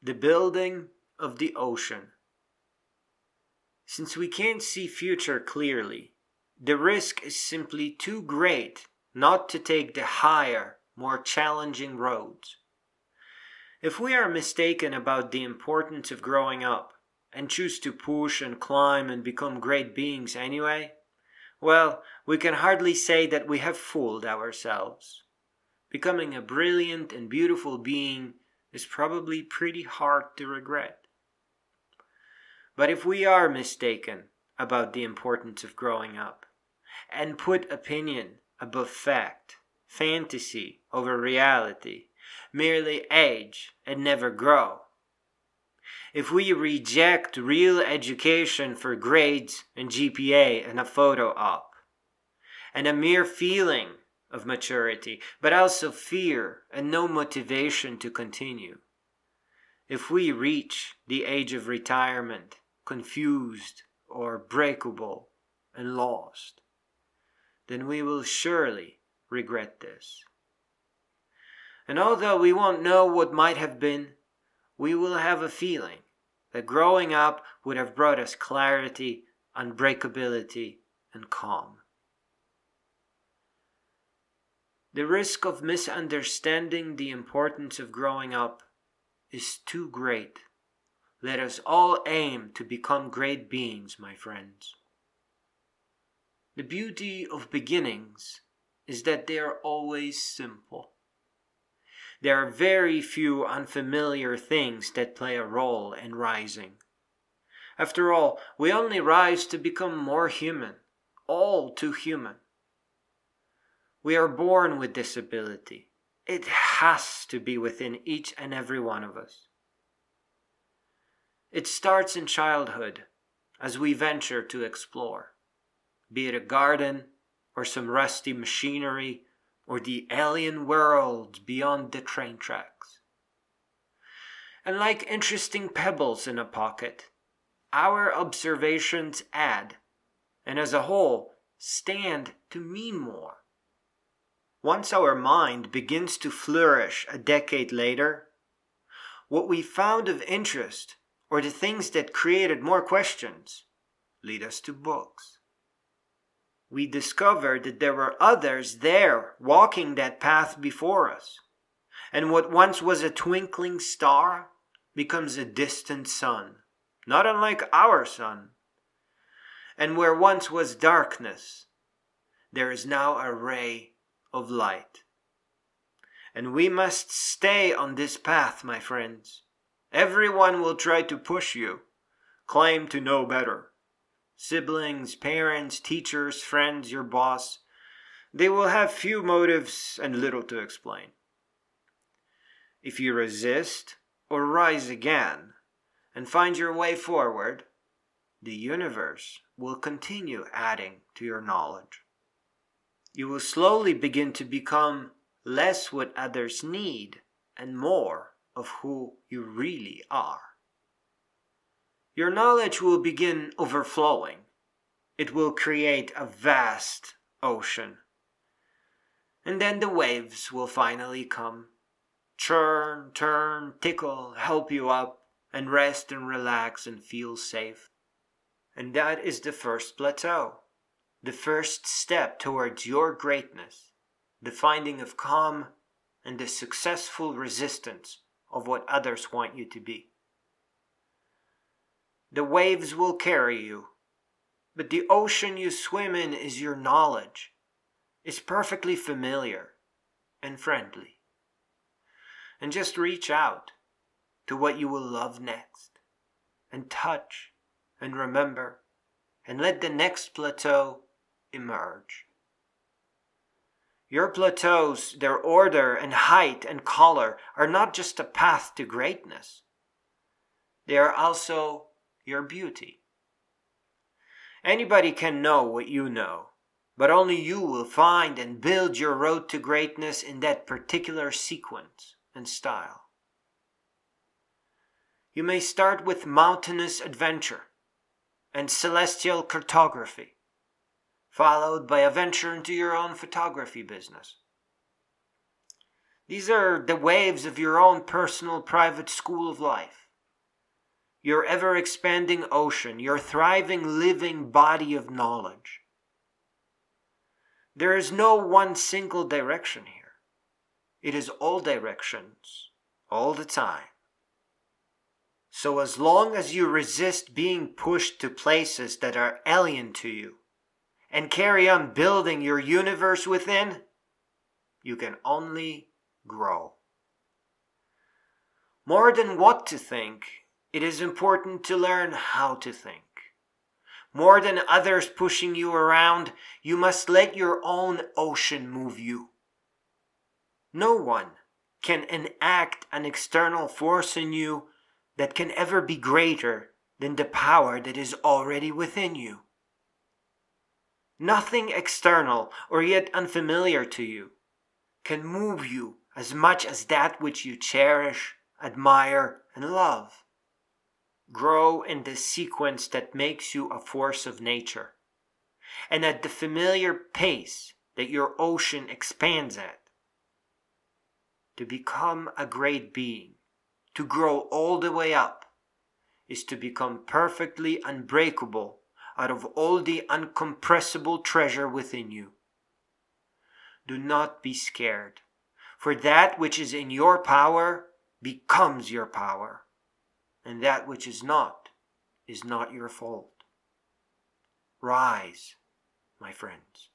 The building of the ocean. Since we can't see future clearly, the risk is simply too great not to take the higher, more challenging roads. If we are mistaken about the importance of growing up and choose to push and climb and become great beings anyway, well, we can hardly say that we have fooled ourselves. Becoming a brilliant and beautiful being is probably pretty hard to regret. But if we are mistaken about the importance of growing up, and put opinion above fact, fantasy over reality, merely age and never grow, if we reject real education for grades and GPA and a photo op, and a mere feeling of maturity, but also fear and no motivation to continue, if we reach the age of retirement confused or breakable and lost, then we will surely regret this. And although we won't know what might have been, we will have a feeling that growing up would have brought us clarity, unbreakability, and calm. The risk of misunderstanding the importance of growing up is too great. Let us all aim to become great beings, my friends. The beauty of beginnings is that they are always simple. There are very few unfamiliar things that play a role in rising. After all, we only rise to become more human, all too human. We are born with this ability. It has to be within each and every one of us. It starts in childhood as we venture to explore, be it a garden or some rusty machinery or the alien worlds beyond the train tracks. And like interesting pebbles in a pocket, our observations add, and as a whole, stand to mean more. Once our mind begins to flourish a decade later, what we found of interest, or the things that created more questions, lead us to books. We discovered that there were others there walking that path before us, and what once was a twinkling star becomes a distant sun, not unlike our sun. And where once was darkness, there is now a ray of light. And we must stay on this path, my friends. Everyone will try to push you, claim to know better. Siblings, parents, teachers, friends, your boss. They will have few motives and little to explain. If you resist or rise again and find your way forward, the universe will continue adding to your knowledge. You will slowly begin to become less what others need and more of who you really are. Your knowledge will begin overflowing. It will create a vast ocean. And then the waves will finally come. Churn, turn, tickle, help you up, and rest and relax and feel safe. And that is the first plateau. The first step towards your greatness. The finding of calm and the successful resistance of what others want you to be. The waves will carry you, but the ocean you swim in is your knowledge. It's perfectly familiar and friendly. And just reach out to what you will love next, and touch and remember, and let the next plateau emerge. Your plateaus, their order and height and color, are not just a path to greatness. They are also your beauty. Anybody can know what you know, but only you will find and build your road to greatness in that particular sequence and style. You may start with mountainous adventure and celestial cartography, followed by a venture into your own photography business. These are the waves of your own personal private school of life. Your ever-expanding ocean, your thriving living body of knowledge. There is no one single direction here. It is all directions, all the time. So as long as you resist being pushed to places that are alien to you, and carry on building your universe within, you can only grow. More than what to think, it is important to learn how to think. More than others pushing you around, you must let your own ocean move you. No one can enact an external force in you that can ever be greater than the power that is already within you. Nothing external or yet unfamiliar to you can move you as much as that which you cherish, admire, and love. Grow in the sequence that makes you a force of nature, and at the familiar pace that your ocean expands at. To become a great being, to grow all the way up, is to become perfectly unbreakable out of all the uncompressible treasure within you. Do not be scared, for that which is in your power becomes your power, and that which is not your fault. Rise, my friends.